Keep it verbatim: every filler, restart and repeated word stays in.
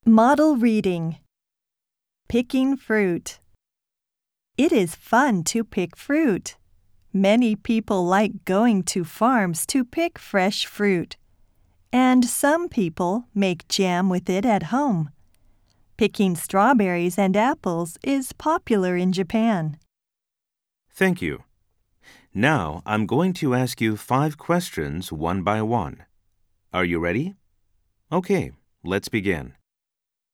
Model reading. Picking fruit. It is fun to pick fruit. Many people like going to farms to pick fresh fruit. And some people make jam with it at home. Picking strawberries and apples is popular in Japan. Thank you. Now I'm going to ask you five questions one by one. Are you ready? Okay, let's begin.